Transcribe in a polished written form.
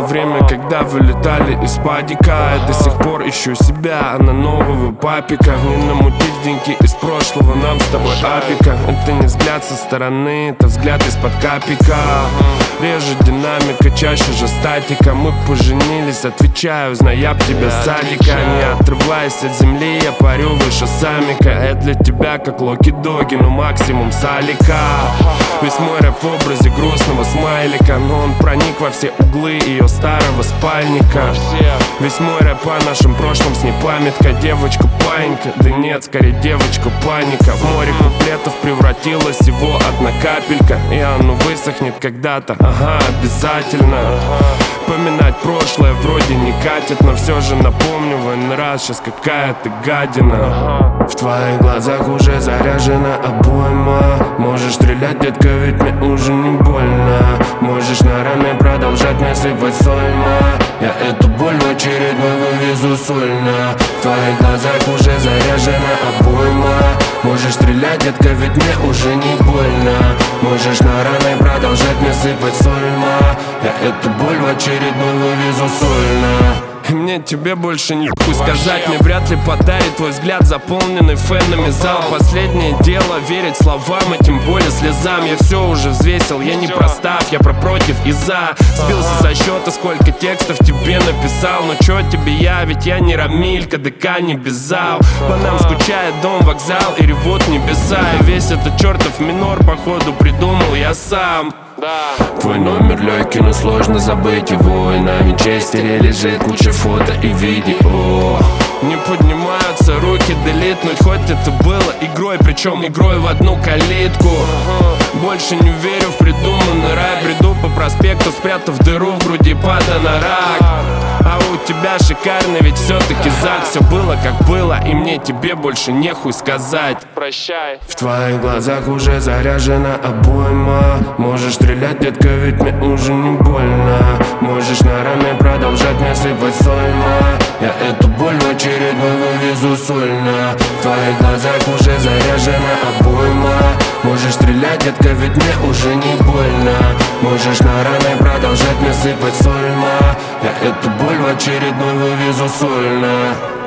время, когда вылетали из падика. Я до сих пор ищу себя, на нового папика. Не намутить деньги из прошлого, нам с тобой апика. Это не взгляд со стороны, это взгляд из-под капика. Реже динамика, чаще же статика. Мы поженились, отвечаю, зная б тебя с садика. Не отрываясь от земли, я парю выше самика. Я для тебя как локи-доги, но максимум салика. Весь мой рэп в образе грустного смайлика, но он проник во все углы ее старого спальника. Весь мой рэп о нашем прошлом, с ней памятка. Девочка паника, да нет, скорее девочка паника. В море куплетов превратилась его одна капелька, и оно высохнет когда-то, ага, обязательно. Поминать прошлое вроде не катит, но все же напомню в один раз, сейчас какая ты гадина. В твоих глазах уже заряжена обойма. Можешь стрелять, детка, ведь мне уже не больно. Можешь на раны продолжать мне сыпать сольма. Я эту боль в очередной вывезу сольно. В твоих глазах уже заряжена обойма. Можешь стрелять, детка, ведь мне уже не больно. Можешь на раны продолжать мне сыпать сольма. Я эту боль в очередной вывезу сольно. И мне тебе больше нихуй сказать. Мне вряд ли подарит твой взгляд, заполненный фенами зал. Последнее дело верить словам, и тем более слезам. Я все уже взвесил, я не простав, я про против и за. Сбился со счета, сколько текстов тебе написал. Но чё тебе я, ведь я не Рамиль, КДК не Безал. По нам скучает дом, вокзал и ревут небеса. И весь этот чертов минор походу придумал я сам. Твой номер легкий, но сложно забыть его. И на винчестере лежит куча фото и видео. Не поднимаются руки делитнуть, хоть это было игрой, причем игрой в одну калитку. Больше не верю в придуманный рай. Бреду по проспекту, спрятав дыру в груди под анорак. А у тебя шикарный, ведь все-таки зад. Все было как было, и мне тебе больше нехуй сказать. Прощай. В твоих глазах уже заряжена обойма. Можешь стрелять, детка, ведь мне уже не больно. Можешь на раны продолжать мне сыпать сольма. Я эту боль в очередной вывезу сольно. В твоих глазах уже заряжена обойма. Можешь стрелять, детка, ведь мне уже не больно. Можешь на раны продолжать мне сыпать сольма. Я эту боль в очередной вывезу сольно.